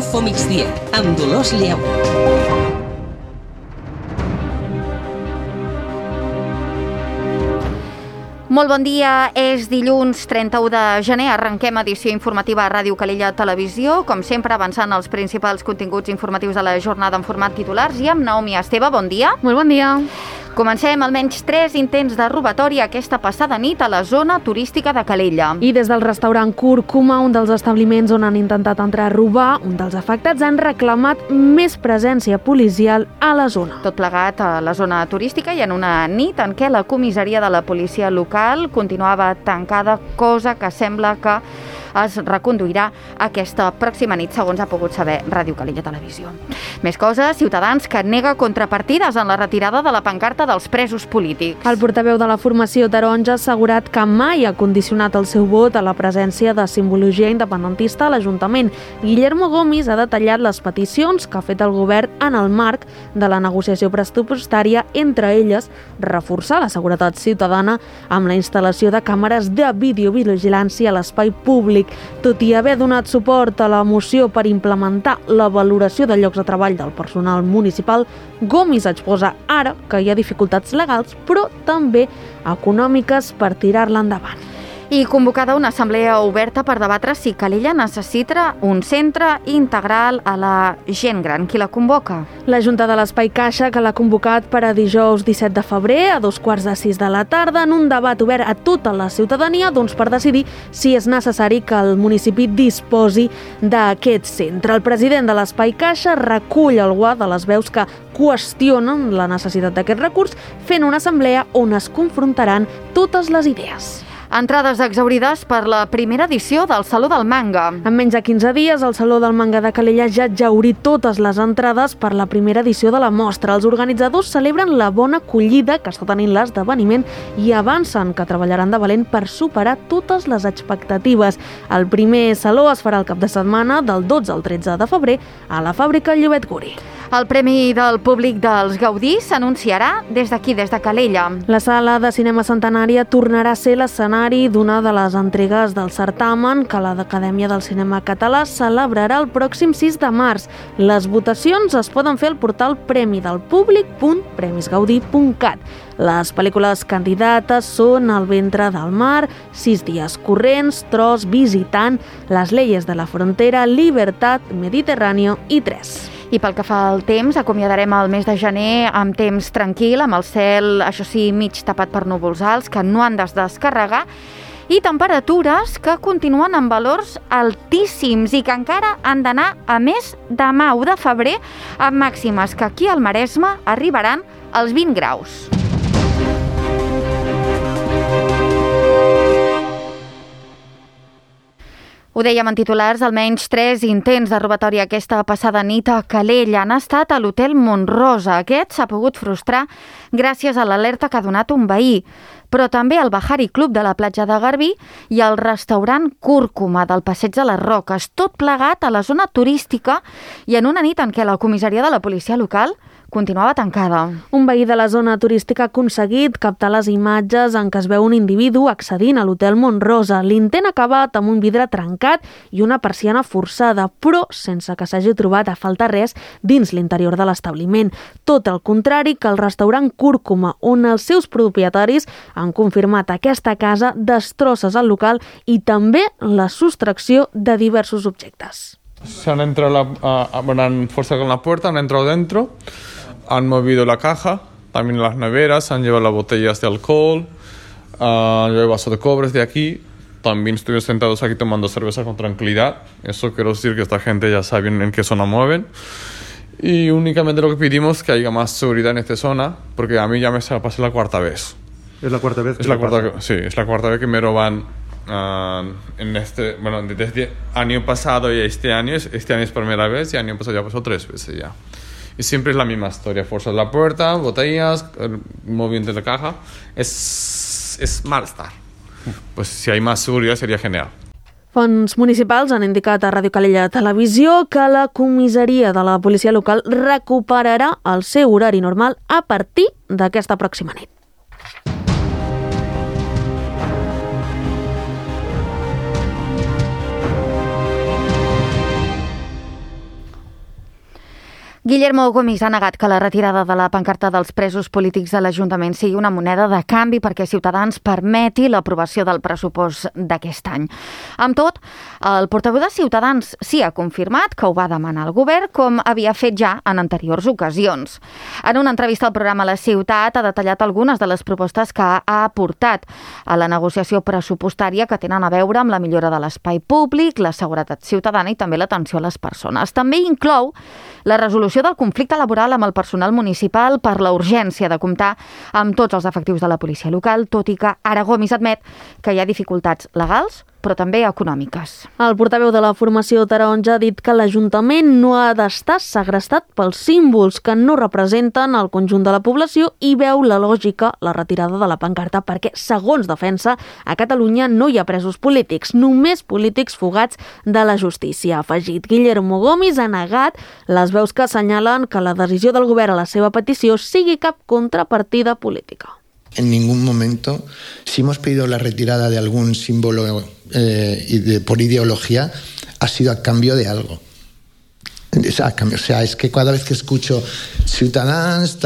Info Migdia, amb Dolors Lleu. Molt bon dia, és dilluns 31 de gener, arrenquem edició informativa a Ràdio Calella Televisió, com sempre avançant els principals continguts informatius de la jornada en format titulars i amb Naomi Esteve, bon dia. Molt bon dia. Comencem almenys 3 intents de robatori aquesta passada nit a la zona turística de Calella. I des del restaurant Cúrcuma, un dels establiments on han intentat entrar a robar, un dels afectats han reclamat més presència policial a la zona. Tot plegat a la zona turística i en una nit en què la comissaria de la policia local continuava tancada, cosa que sembla que es reconduirà aquesta pròxima nit, segons ha pogut saber Ràdio Calella Televisió. Més coses, Ciutadans que nega contrapartides en la retirada de la pancarta dels presos polítics. El portaveu de la formació taronja ha assegurat que mai ha condicionat el seu vot a la presència de simbologia independentista a l'Ajuntament. Guillermo Gomis ha detallat les peticions que ha fet el govern en el marc de la negociació pressupostària, entre elles reforçar la seguretat ciutadana amb la instal·lació de càmeres de videovigilància a l'espai públic. Tot i haver donat suport a la moció per implementar la valoració de llocs de treball del personal municipal, Gomis exposa ara que hi ha dificultats legals, però també econòmiques per tirar-la endavant. I convocada una assemblea oberta per debatre si Calella necessita un centre integral a la gent gran. Qui la convoca? La Junta de l'Espai Caixa, que l'ha convocat per a dijous 17 de febrer a 5:15 de la tarda en un debat obert a tota la ciutadania per decidir si és necessari que el municipi disposi d'aquest centre. El president de l'Espai Caixa recull alguna de les veus que qüestionen la necessitat d'aquest recurs, fent una assemblea on es confrontaran totes les idees. Entrades exhaurides per la primera edició del Saló del Manga. En menys de 15 dies, el Saló del Manga de Calella ja ha exhaurit totes les entrades per la primera edició de la mostra. Els organitzadors celebren la bona acollida que està tenint l'esdeveniment i avancen que treballaran de valent per superar totes les expectatives. El primer saló es farà el cap de setmana del 12 al 13 de febrer a la fàbrica Llobet Guri. El Premi del Públic dels Gaudí s'anunciarà des d'aquí, des de Calella. La sala de cinema centenària tornarà a ser l'escenari d'una de les entregues del certamen que l'Acadèmia del Cinema Català celebrarà el pròxim 6 de març. Les votacions es poden fer al portal premidelpublic.premisgaudí.cat. Les pel·lícules candidates són El ventre del mar, 6 dies corrents, Tros, Visitant, Les leyes de la frontera, Libertad, Mediterráneo i 3. I pel que fa al temps, acomiadarem el mes de gener amb temps tranquil, amb el cel, això sí, mig tapat per núvols alts, que no han de descarregar, i temperatures que continuen amb valors altíssims i que encara han d'anar a més demà 1 de febrer, amb màximes que aquí al Maresme arribaran als 20 graus. Ho dèiem en titulars, almenys 3 intents de robatori aquesta passada nit a Calella han estat a l'Hotel Montrosa. Aquest s'ha pogut frustrar gràcies a l'alerta que ha donat un veí, però també al Bahari Club de la platja de Garbí i al restaurant Cúrcuma del Passeig de les Roques, tot plegat a la zona turística i en una nit en què la comissaria de la policia local continuava tancada. Un veí de la zona turística ha aconseguit captar les imatges en què es veu un individu accedint a l'Hotel Montrosa. L'intent ha acabat amb un vidre trencat i una persiana forçada, però sense que s'hagi trobat a faltar res dins l'interior de l'establiment. Tot el contrari que el restaurant Cúrcuma, on els seus propietaris han confirmat aquesta casa, destrosses al local i també la sostracció de diversos objectes. Se han entrado, han forzado con la puerta, han entrado dentro, han movido la caja, también las neveras, han llevado las botellas de alcohol, han llevado vaso de cobre de aquí. También estuvieron sentados aquí tomando cerveza con tranquilidad. Eso quiero decir que esta gente ya sabe en qué zona mueven. Y únicamente lo que pedimos es que haya más seguridad en esta zona, porque a mí ya me pasé la 4ª vez. ¿Es la 4ª vez? Es la 4ª, sí, es la 4ª vez que me roban desde el año pasado y este año es primera vez y el año pasado ya pasó 3 veces ya. Y siempre es la misma historia, forzar la puerta, botellas, movimiento de la caja, es malestar. Pues si hay más seguridad sería genial. Fonts municipals han indicat a Ràdio Calella Televisió que la comissaria de la policia local recuperarà el seu horari normal a partir d'aquesta pròxima nit. Guillermo Gomis ha negat que la retirada de la pancarta dels presos polítics de l'Ajuntament sigui una moneda de canvi perquè Ciutadans permeti l'aprovació del pressupost d'aquest any. Amb tot, el portaveu de Ciutadans sí ha confirmat que ho va demanar al govern, com havia fet ja en anteriors ocasions. En una entrevista al programa La Ciutat ha detallat algunes de les propostes que ha aportat a la negociació pressupostària que tenen a veure amb la millora de l'espai públic, la seguretat ciutadana i també l'atenció a les persones. També inclou la resolució del conflicte laboral amb el personal municipal per la urgència de comptar amb tots els efectius de la policia local, tot i que ara Gomis admet que hi ha dificultats legals, però també econòmiques. El portaveu de la formació taronja ha dit que l'Ajuntament no ha d'estar segrestat pels símbols que no representen el conjunt de la població i veu la lògica la retirada de la pancarta perquè, segons defensa, a Catalunya no hi ha presos polítics, només polítics fugats de la justícia. Ha afegit. Guillermo Gomis ha negat les veus que assenyalen que la decisió del govern a la seva petició sigui cap contrapartida política. En ningún momento, si hemos pedido la retirada de algún símbolo por ideología, ha sido a cambio de algo. O sea, es que cada vez que escucho Ciutadans,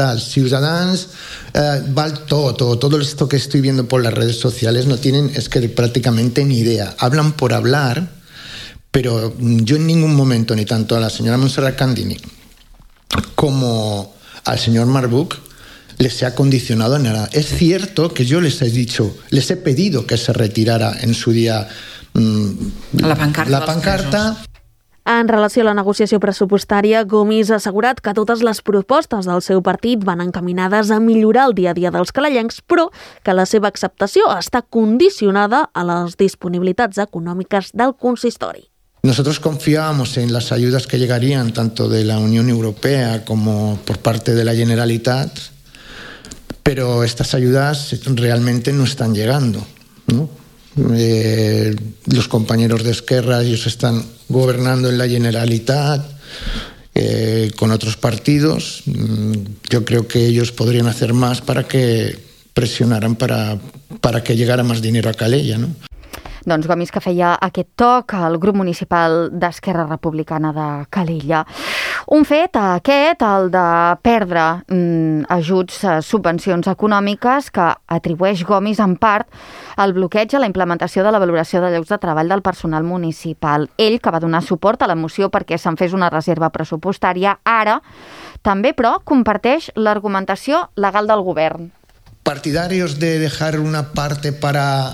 todo esto que estoy viendo por las redes sociales no tienen, es que prácticamente ni idea. Hablan por hablar, pero yo en ningún momento, ni tanto a la señora Montserrat Candini como al señor Marbuch, les ha condicionado en nada. Es cierto que yo les he pedido que se retirara en su día la pancarta. En relació a la negociació pressupostària, Gomis ha assegurat que totes les propostes del seu partit van encaminades a millorar el dia a dia dels calellencs, però que la seva acceptació està condicionada a les disponibilitats econòmiques del consistori. Nosotros confiábamos en las ayudas que llegarían tanto de la Unión Europea como por parte de la Generalitat, pero estas ayudas realmente no están llegando, ¿no? Los compañeros de Esquerra, ellos están gobernando en la Generalitat con otros partidos. Yo creo que ellos podrían hacer más para que presionaran para que llegara más dinero a Calella, ¿no? Doncs Gomis que feia aquest toc al grup municipal d'Esquerra Republicana de Calella. Un fet, aquest, el de perdre ajuts, subvencions econòmiques que atribueix Gomis en part al bloqueig a la implementació de la valoració de llocs de treball del personal municipal. Ell, que va donar suport a la moció perquè se'n fes una reserva pressupostària, ara també, però, comparteix l'argumentació legal del govern. Partidarios de dejar una parte para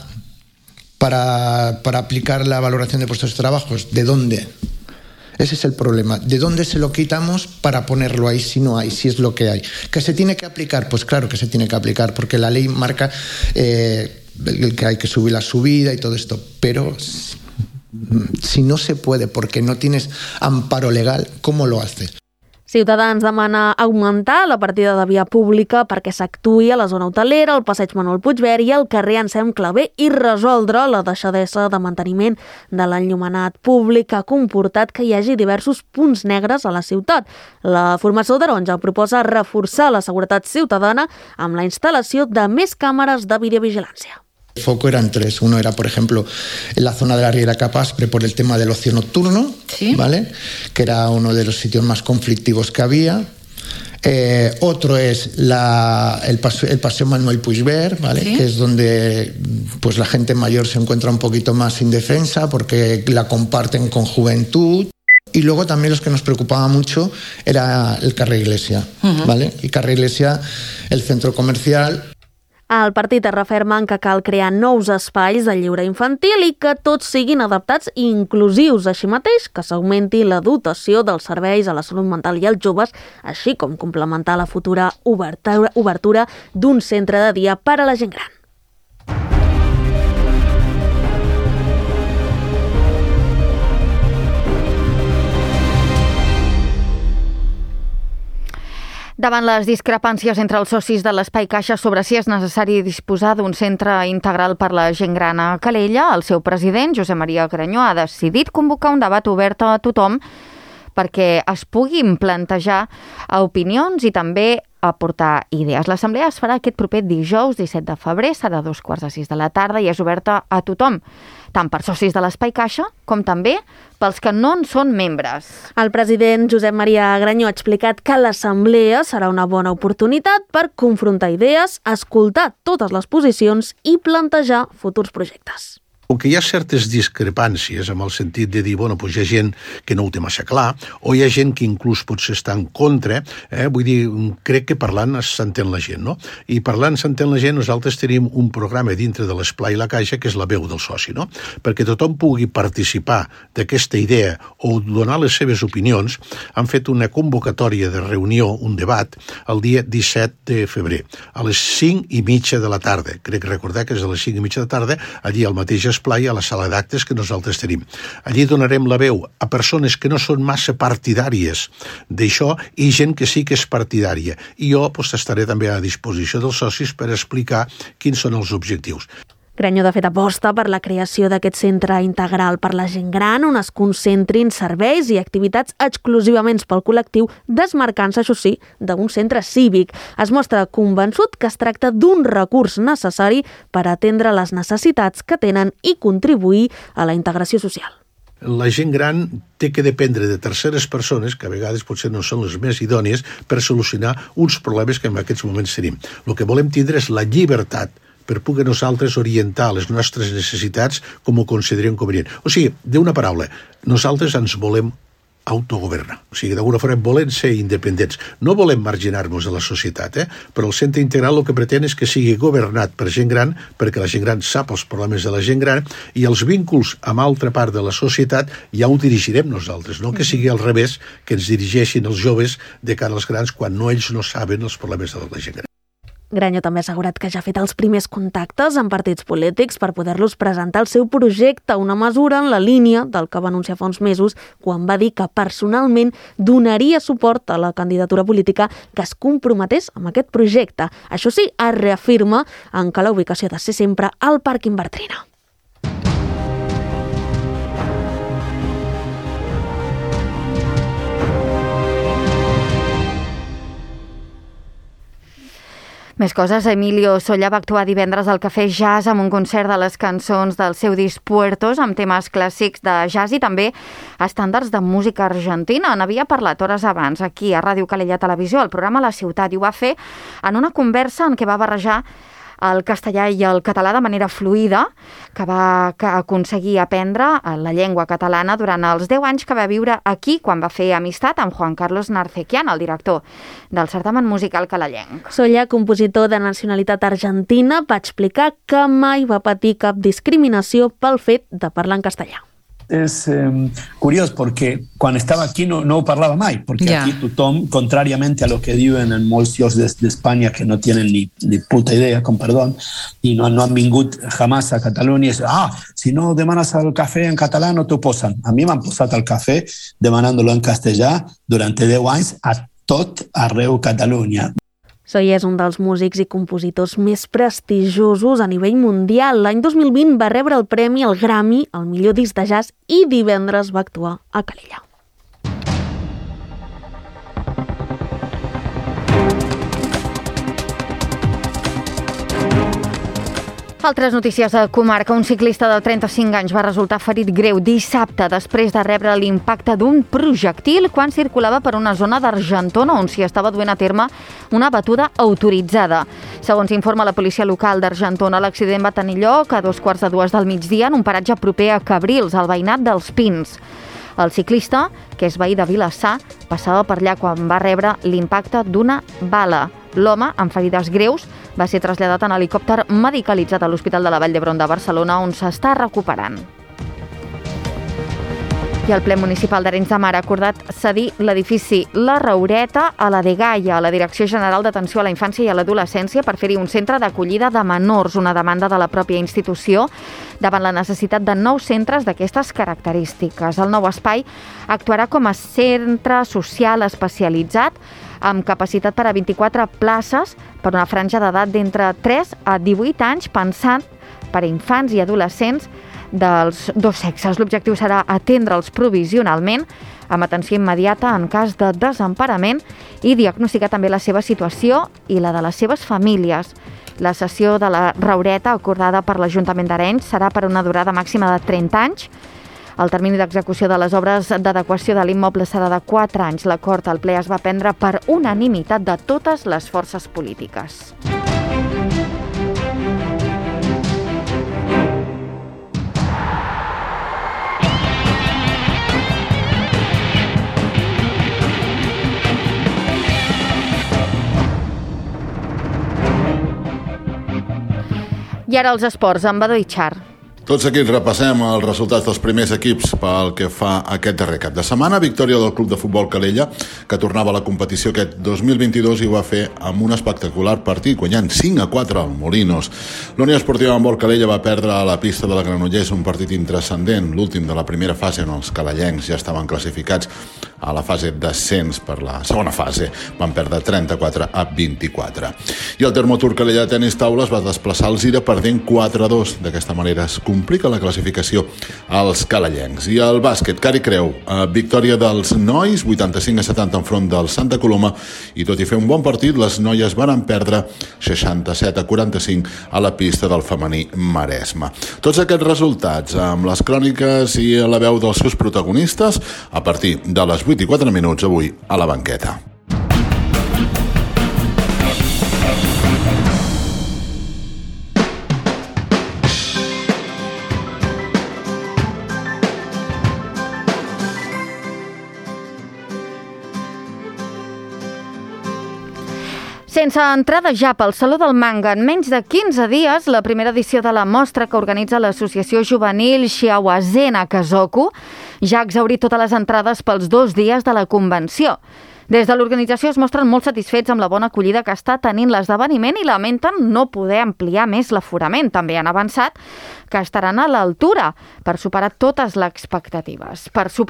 aplicar la valoración de puestos de trabajo. ¿De dónde? Ese es el problema. ¿De dónde se lo quitamos para ponerlo ahí si no hay, si es lo que hay? ¿Que se tiene que aplicar? Pues claro que se tiene que aplicar, porque la ley marca que hay que subir la subida y todo esto. Pero si no se puede porque no tienes amparo legal, ¿cómo lo haces? Ciutadans demana augmentar la partida de via pública perquè s'actuï a la zona hotelera, al passeig Manuel Puigvert i al carrer Anselm Clavé i resoldre la deixadesa de manteniment de l'enllumenat públic que ha comportat que hi hagi diversos punts negres a la ciutat. La formació taronja proposa reforçar la seguretat ciutadana amb la instal·lació de més càmeres de videovigilància. El foco eran tres. Uno era, por ejemplo, en la zona de la Riera Capaspre por el tema del ocio nocturno, ¿sí? ¿Vale? Que era uno de los sitios más conflictivos que había. Otro es el paseo Manuel Puigvert, ¿vale? ¿Sí? Que es donde pues, la gente mayor se encuentra un poquito más indefensa porque la comparten con juventud. Y luego también los que nos preocupaba mucho era el carrer Iglesia, ¿vale? El carrer Iglesia, el centro comercial. El partit es referma en que cal crear nous espais de lleure infantil i que tots siguin adaptats i inclusius, així mateix que s'augmenti la dotació dels serveis a la salut mental i als joves, així com complementar la futura obertura d'un centre de dia per a la gent gran. Davant les discrepàncies entre els socis de l'Espai Caixa sobre si és necessari disposar d'un centre integral per la gent gran a Calella, el seu president, Josep Maria Granyó, ha decidit convocar un debat obert a tothom perquè es puguin plantejar opinions i també aportar idees. L'assemblea es farà aquest proper dijous 17 de febrer, serà a 2:45 de la tarda i és oberta a tothom, tant per socis de l'Espai Caixa com també pels que no en són membres. El president Josep Maria Granyó ha explicat que l'assemblea serà una bona oportunitat per confrontar idees, escoltar totes les posicions i plantejar futurs projectes. Com que hi ha certes discrepàncies en el sentit de dir, bueno, doncs hi ha gent que no ho té massa clar, o hi ha gent que inclús potser està en contra, vull dir, crec que parlant s'entén la gent, no? I parlant s'entén la gent, nosaltres tenim un programa dintre de l'Esplai i la Caixa que és la veu del soci, no? Perquè tothom pugui participar d'aquesta idea o donar les seves opinions. Han fet una convocatòria de reunió, un debat, el dia 17 de febrer, a les 5:30 de la tarda. Crec recordar que és a les 5:30 de la tarda, allí al mateix Esplai, a la sala d'actes que nosaltres tenim. Allí donarem la veu a persones que no són massa partidàries d'això i gent que sí que és partidària. I jo estaré també a disposició dels socis per explicar quins són els objectius. Granyó, de fet, aposta per la creació d'aquest centre integral per la gent gran on es concentrin serveis i activitats exclusivament pel col·lectiu, desmarcant-se, això sí, d'un centre cívic. Es mostra convençut que es tracta d'un recurs necessari per atendre les necessitats que tenen i contribuir a la integració social. La gent gran té que dependre de terceres persones, que a vegades potser no són les més idònies, per solucionar uns problemes que en aquests moments tenim. El que volem tindre és la llibertat per poder nosaltres orientar les nostres necessitats com ho considerem convenient. O sigui, d'una paraula, nosaltres ens volem autogovernar. O sigui, d'alguna forma volem ser independents. No volem marginar-nos de la societat, però el centre integral el que pretén és que sigui governat per gent gran, perquè la gent gran sap els problemes de la gent gran i els vínculs amb altra part de la societat ja ho dirigirem nosaltres, no que sigui al revés, que ens dirigeixin els joves de cara als grans quan ells no saben els problemes de la gent gran. Granyó també ha assegurat que ja ha fet els primers contactes amb partits polítics per poder-los presentar el seu projecte, una mesura en la línia del que va anunciar fa uns mesos quan va dir que personalment donaria suport a la candidatura política que es comprometés amb aquest projecte. Això sí, es reafirma en que la ubicació ha de ser sempre al Pàrquing Bartrina. Més coses, Emilio Solla va actuar divendres al Cafè Jazz amb un concert de les cançons del seu disc Puertos amb temes clàssics de jazz i també estàndards de música argentina. N'havia parlat hores abans aquí a Ràdio Calella Televisió, al programa La Ciutat, i ho va fer en una conversa en què va barrejar el castellà i el català de manera fluida, que va aconseguir aprendre la llengua catalana durant els 10 anys que va viure aquí quan va fer amistat amb Juan Carlos Narcequian, el director del certamen musical calellenc. Solla, compositor de nacionalitat argentina, va explicar que mai va patir cap discriminació pel fet de parlar en castellà. Es curioso porque cuando estaba aquí no parlava mai, porque aquí tothom, contrariamente a lo que diuen en molts llocs de España que no tienen ni puta idea, con perdón, y no han vingut jamás a Catalunya, és, si no demanes el cafè en català no t'ho posen. A mi m'han posat el cafè demanant-lo en castellà durant 10 anys a tot arreu Catalunya. Solla és un dels músics i compositors més prestigiosos a nivell mundial. L'any 2020 va rebre el premi al Grammy, el millor disc de jazz, i divendres va actuar a Calella. Altres notícies de comarca. Un ciclista de 35 anys va resultar ferit greu dissabte després de rebre l'impacte d'un projectil quan circulava per una zona d'Argentona on s'hi estava duent a terme una batuda autoritzada. Segons informa la policia local d'Argentona, l'accident va tenir lloc a 2:45 del migdia en un paratge proper a Cabrils, al veïnat dels Pins. El ciclista, que és veí de Vilassar, passava per allà quan va rebre l'impacte d'una bala. L'home, amb ferides greus, va ser traslladat en helicòpter medicalitzat a l'Hospital de la Vall d'Hebron de Barcelona, on s'està recuperant. I el ple municipal d'Arenys de Mar ha acordat cedir l'edifici La Raureta a la Dgaia, a la Direcció General d'Atenció a la Infància i a l'Adolescència, per fer-hi un centre d'acollida de menors, una demanda de la pròpia institució davant la necessitat de nous centres d'aquestes característiques. El nou espai actuarà com a centre social especialitzat amb capacitat per a 24 places per una franja d'edat d'entre 3 a 18 anys, pensat per a infants i adolescents dels dos sexes. L'objectiu serà atendre'ls provisionalment, amb atenció immediata en cas de desemparament i diagnosticar també la seva situació i la de les seves famílies. La cessió de la Raureta, acordada per l'Ajuntament d'Arenys, serà per una durada màxima de 30 anys. El termini d'execució de les obres d'adequació de l'immoble serà de 4 anys. L'acord al ple es va prendre per unanimitat de totes les forces polítiques. I ara els esports, amb Badó Itxar. Tot seguit repassem els resultats dels primers equips pel que fa a aquest darrer cap de setmana. Victòria del Club de Futbol Calella, que tornava a la competició aquest 2022 i ho va fer amb un espectacular partit, guanyant 5-4 al Molinos. La Unió Esportiva Handbol Calella va perdre a la pista de la Granollers un partit intranscendent, l'últim de la primera fase on els calellencs ja estaven classificats a la fase d'ascens per la segona fase. Van perdre 34-24. I el Termotur Calella de tenis taula es va desplaçar al Zira perdent 4-2. D'aquesta manera es complica la classificació als calellencs. I el bàsquet, Cari Creu, victòria dels nois, 85-70 enfront del Santa Coloma, i tot i fer un bon partit, les noies van perdre 67-45 a la pista del femení Maresme. Tots aquests resultats amb les cròniques i la veu dels seus protagonistes a partir de les 8:04 avui a la banqueta. Sense entrada ja pel Saló del Manga, en menys de 15 dies, la primera edició de la mostra que organitza l'associació juvenil Shiawazena Kazoku ja ha exhaurit totes les entrades pels 2 dies de la convenció. Des de l'organització es mostren molt satisfets amb la bona acollida que està tenint l'esdeveniment i lamenten no poder ampliar més l'aforament. També han avançat que estaran a l'altura per superar totes les expectatives.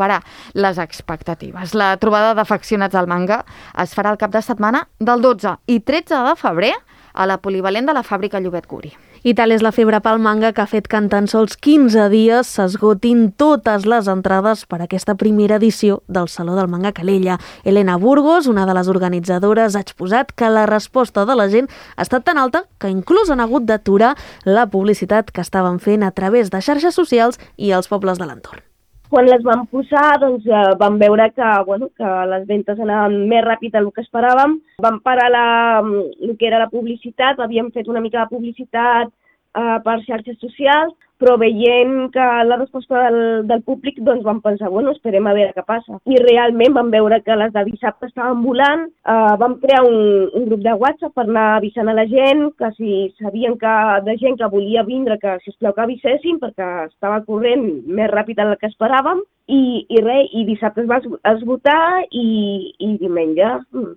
La trobada d'afeccionats al manga es farà el cap de setmana del 12 i 13 de febrer a la polivalent de la fàbrica Llobet Guri. I tal és la febre pel manga que ha fet que en tan sols 15 dies s'esgotin totes les entrades per a aquesta primera edició del Saló del Manga Calella. Elena Burgos, una de les organitzadores, ha exposat que la resposta de la gent ha estat tan alta que inclús han hagut d'aturar la publicitat que estaven fent a través de xarxes socials i els pobles de l'entorn. Quan les vam posar, vam veure que les ventes anaven més ràpid del que esperàvem. Vam parar el que era la publicitat, havíem fet una mica de publicitat per xarxes socials, però veient que la resposta del públic, vam pensar, esperem a veure què passa. I realment vam veure que les de dissabte estaven volant, vam crear un grup de WhatsApp per anar avisant a la gent, que si sabien de gent que volia vindre, que sisplau que avisessin, perquè estava corrent més ràpid del que esperàvem, i dissabte es va esgotar i diumenge,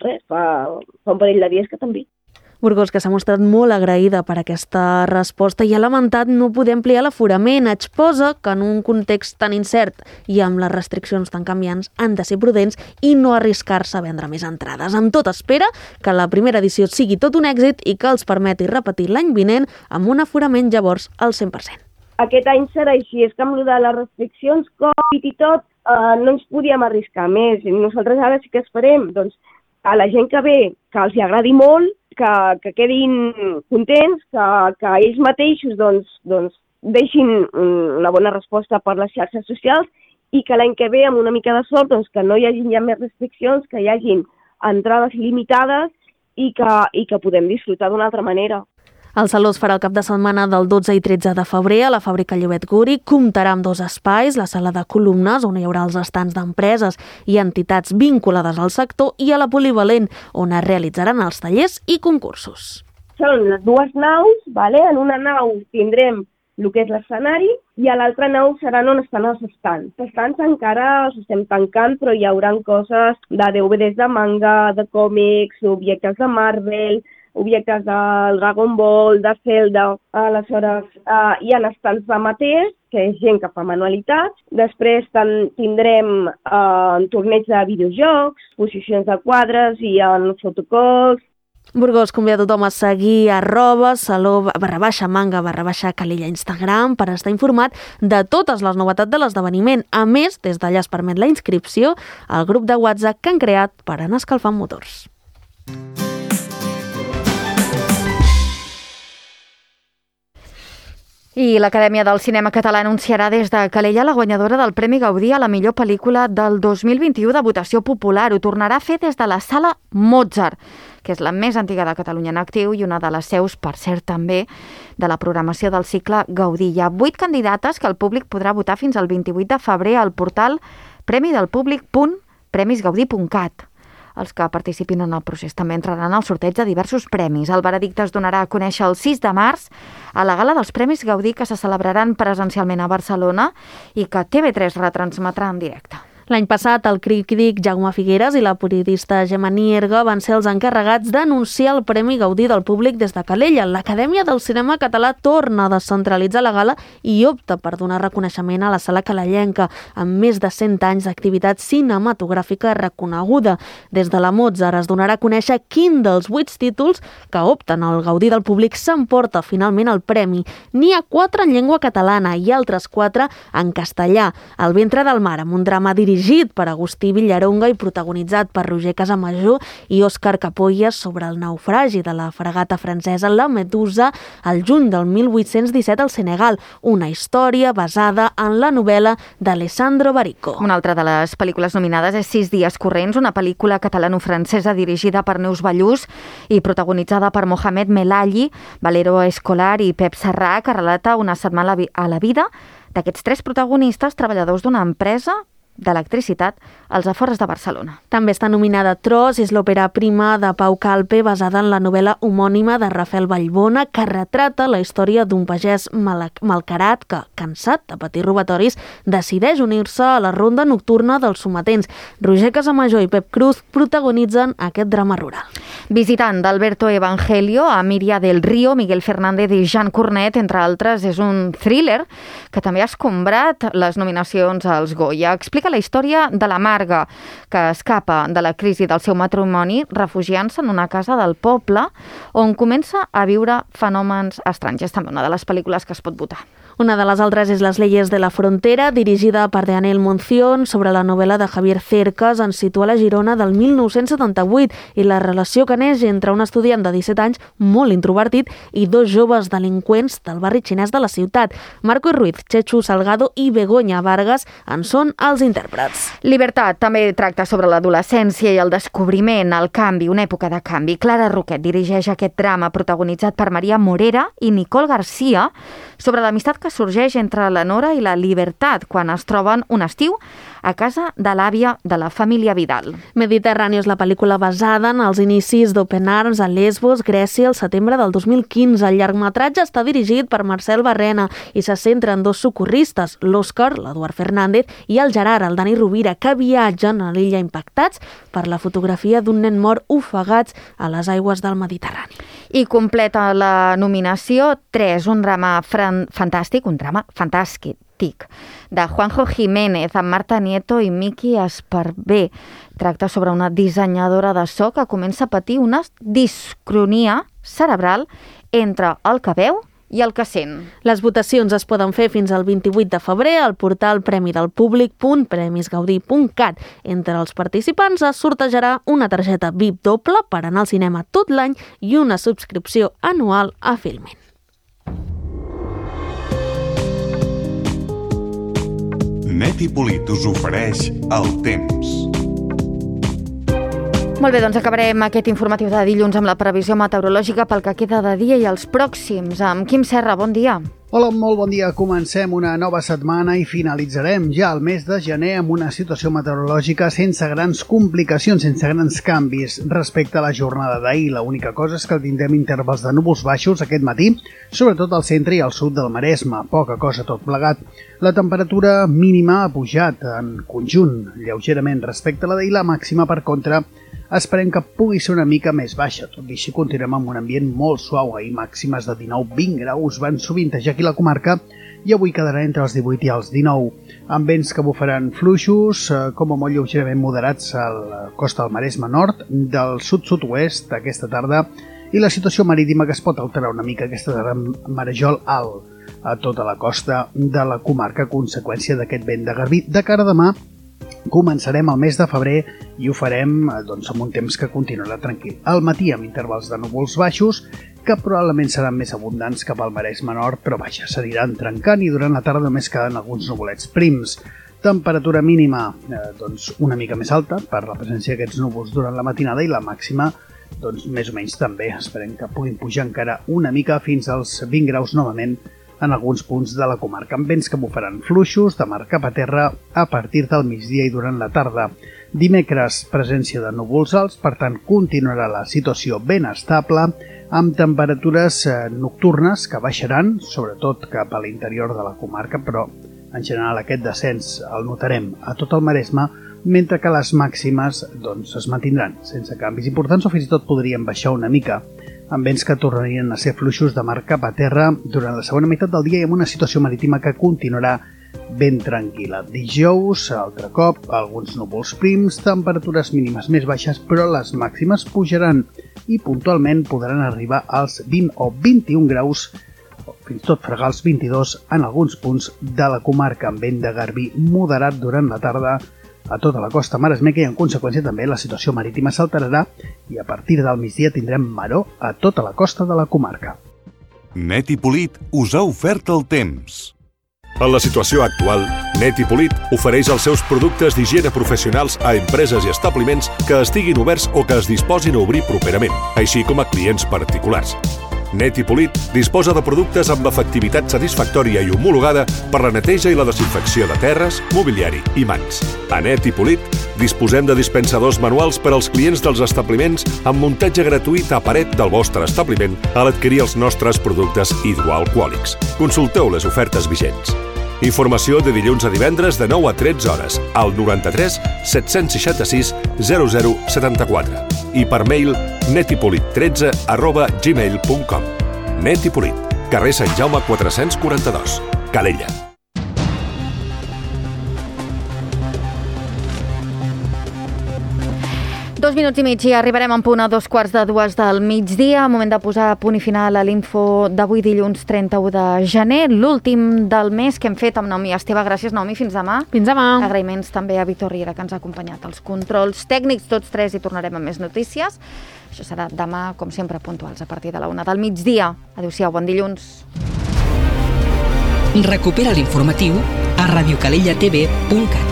fa un parell de dies que també. Burgos, que s'ha mostrat molt agraïda per aquesta resposta i ha lamentat no poder ampliar l'aforament. Exposa que en un context tan incert i amb les restriccions tan canviants han de ser prudents i no arriscar-se a vendre més entrades. Amb tot, espera que la primera edició sigui tot un èxit i que els permeti repetir l'any vinent amb un aforament llavors al 100%. Aquest any serà així, és que amb de les restriccions Covid i tot no ens podíem arriscar més. I nosaltres ara sí que esperem a la gent que ve, que els agradi molt, que quedin contents, que ells mateixos deixin una bona resposta per les xarxes socials i que l'any que ve, amb una mica de sort, que no hi hagi ja més restriccions, que hi hagin entrades il·limitades i que podem disfrutar d'una altra manera. El Saló es farà el cap de setmana del 12 i 13 de febrer a la fàbrica Llobet Guri. Comptarà amb 2 espais, la sala de columnes, on hi haurà els estants d'empreses i entitats vinculades al sector, i a la polivalent, on es realitzaran els tallers i concursos. Són les 2 naus, en una nau tindrem el que és l'escenari i a l'altra nau seran on estan els estants. Els estants encara els estem tancant, però hi haurà coses de DVDs de manga, de còmics, objectes de Marvel, objectes del Dragon Ball, de Zelda. Aleshores, hi ha estants d'amateurs, que és gent que fa manualitats. Després tindrem torneigs de videojocs, exposicions de quadres, hi ha fotocalls. Burgos convida tothom a seguir @saló_manga_calella Instagram per estar informat de totes les novetats de l'esdeveniment. A més, des d'allà es permet la inscripció al grup de WhatsApp que han creat per anar escalfant motors. I l'Acadèmia del Cinema Català anunciarà des de Calella la guanyadora del Premi Gaudí a la millor pel·lícula del 2021 de votació popular. Ho tornarà a fer des de la Sala Mozart, que és la més antiga de Catalunya en actiu i una de les seus, per cert, també de la programació del cicle Gaudí. Hi ha 8 candidates que el públic podrà votar fins al 28 de febrer al portal premidelpublic.premisgaudí.cat. Els que participin en el procés també entraran al sorteig de diversos premis. El veredicte es donarà a conèixer el 6 de març a la gala dels Premis Gaudí, que se celebraran presencialment a Barcelona i que TV3 retransmetrà en directe. L'any passat, el crític Jaume Figueres i la periodista Gemma Nierga van ser els encarregats d'anunciar el Premi Gaudí del públic des de Calella. L'Acadèmia del Cinema Català torna a descentralitzar la gala i opta per donar reconeixement a la sala calellenca, amb més de 100 anys d'activitat cinematogràfica reconeguda. Des de la Mozart es donarà a conèixer quin dels 8 títols que opten al Gaudí del públic s'emporta finalment el premi. N'hi ha 4 en llengua catalana i altres 4 en castellà. El ventre del mar, amb un drama dirigit per Agustí Villaronga i protagonitzat per Roger Casamajor i Òscar Capolles sobre el naufragi de la fragata francesa La Medusa al juny del 1817 al Senegal, una història basada en la novel·la d'Alessandro Baricco. Una altra de les pel·lícules nominades és 6 dies corrents, una pel·lícula catalano-francesa dirigida per Neus Ballús i protagonitzada per Mohamed Melayi, Valero Escolar i Pep Serrà, que relata una setmana a la vida d'aquests 3 protagonistes, treballadors d'una empresa d'electricitat als afores de Barcelona. També està nominada Tros, és l'òpera prima de Pau Calpe basada en la novel·la homònima de Rafael Vallbona, que retrata la història d'un pagès malcarat que, cansat de patir robatoris, decideix unir-se a la ronda nocturna dels sometents. Roger Casamajor i Pep Cruz protagonitzen aquest drama rural. Visitant d'Alberto Evangelio, a Míria del Río, Miguel Fernández i Jean Cornet, entre altres, és un thriller que també ha escombrat les nominacions als Goya. Explica la història de la Marga, que escapa de la crisi del seu matrimoni refugiant-se en una casa del poble on comença a viure fenòmens estranys. És també una de les pel·lícules que es pot votar. Una de les altres és Las leyes de la frontera, dirigida per Deanel Monción, sobre la novel·la de Javier Cercas, en situa la Girona del 1978 i la relació que neix entre un estudiant de 17 anys molt introvertit i 2 joves delinqüents del barri xinès de la ciutat. Marco Ruiz, Chechu Salgado i Begoña Vargas en són els intèrprets. Libertat també tracta sobre l'adolescència i el descobriment, el canvi, una època de canvi. Clara Roquet dirigeix aquest drama protagonitzat per Maria Morera i Nicole Garcia sobre l'amistat que sorgeix entre la Nora i la Libertat quan es troben un estiu a casa de l'àvia de la família Vidal. Mediterrani és la pel·lícula basada en els inicis d'Open Arms a Lesbos, Grècia, al setembre del 2015. El llargmetratge està dirigit per Marcel Barrena i se centra en 2 socorristes, l'Òscar, l'Eduard Fernández, i el Gerard, el Dani Rovira, que viatgen a l'illa impactats per la fotografia d'un nen mort ofegats a les aigües del Mediterrani. I completa la nominació 3, un drama fantàstic, de Juanjo Jiménez, amb Marta Nieto i Miki Esparvé. Tracta sobre una dissenyadora de so que comença a patir una discronia cerebral entre el que veu i el que sent. Les votacions es poden fer fins al 28 de febrer al portal premidelpublic.premisgaudí.cat. Entre els participants es sortejarà una targeta VIP doble per anar al cinema tot l'any i una subscripció anual a Filmin. Neti Polit us ofereix el temps. Molt bé, doncs acabarem aquest informatiu de dilluns amb la previsió meteorològica pel que queda de dia i els pròxims. Amb Quim Serra, bon dia. Hola, molt bon dia. Comencem una nova setmana i finalitzarem ja el mes de gener amb una situació meteorològica sense grans complicacions, sense grans canvis respecte a la jornada d'ahir. L'única cosa és que tindrem intervals de núvols baixos aquest matí, sobretot al centre i al sud del Maresme. Poca cosa tot plegat. La temperatura mínima ha pujat en conjunt lleugerament respecte a la d'ahir. La màxima, per contra, esperem que pugui ser una mica més baixa. Tot i així continuem amb un ambient molt suau. Ahir màximes de 19-20 graus van sovintejar aquí la comarca i avui quedarà entre els 18 i els 19, amb vents que bufaran fluixos, com a molt lleugerament moderats a la costa del Maresme Nord, del sud-sud-oest aquesta tarda, i la situació marítima que es pot alterar una mica aquesta tarda amb marejol alt a tota la costa de la comarca a conseqüència d'aquest vent de garbí. De cara a demà, començarem el mes de febrer i ho farem amb un temps que continuarà tranquil. Al matí amb intervals de núvols baixos que probablement seran més abundants cap al Maresme Nord, però vaja, s'aniran trencant i durant la tarda només queden alguns nuvolets prims. Temperatura mínima una mica més alta per la presència d'aquests núvols durant la matinada i la màxima més o menys també. Esperem que puguin pujar encara una mica fins als 20 graus novament en alguns punts de la comarca, amb vents que bufaran fluixos de mar cap a terra a partir del migdia i durant la tarda. Dimecres, presència de núvols alts, per tant, continuarà la situació ben estable, amb temperatures nocturnes que baixaran, sobretot cap a l'interior de la comarca, però en general aquest descens el notarem a tot el Maresme, mentre que les màximes es mantindran sense canvis importants o fins i tot podrien baixar una mica, amb vents que tornarien a ser fluixos de mar cap a terra durant la segona meitat del dia i amb una situació marítima que continuarà ben tranquil·la. Dijous, altre cop, alguns núvols prims, temperatures mínimes més baixes, però les màximes pujaran i puntualment podran arribar als 20 o 21 graus, o fins i tot fregar els 22 en alguns punts de la comarca, amb vent de garbí moderat durant la tarda a tota la costa maresmenca i en conseqüència també la situació marítima s'alterarà i a partir del migdia tindrem maror a tota la costa de la comarca. Net i Polit us ha ofert el temps. En la situació actual, Net i Polit ofereix els seus productes d'higiene professionals a empreses i establiments que estiguin oberts o que es disposin a obrir properament, així com a clients particulars. Net i Polit disposa de productes amb efectivitat satisfactòria i homologada per la neteja i la desinfecció de terres, mobiliari i mans. A Net i Polit disposem de dispensadors manuals per als clients dels establiments amb muntatge gratuït a paret del vostre establiment a l'adquirir els nostres productes hidroalcohòlics. Consulteu les ofertes vigents. Informació de dilluns a divendres de 9 a 13 hores al 93 766 0074 i per mail netipolit13@gmail.com. Net i Polit, carrer Sant Jaume 442, Calella. Dos minuts i mig i arribarem en punt a 2:15 del migdia. Moment de posar punt i final a l'info d'avui dilluns 31 de gener, l'últim del mes que hem fet amb Naomi Esteve. Gràcies, Naomi, fins demà. Fins demà. Agraïments també a Víctor Riera, que ens ha acompanyat als controls tècnics, tots tres, i tornarem amb més notícies. Això serà demà, com sempre, puntuals a partir de la 1 del migdia. Adéu-siau, bon dilluns. Recupera l'informatiu a radiocalellatv.cat.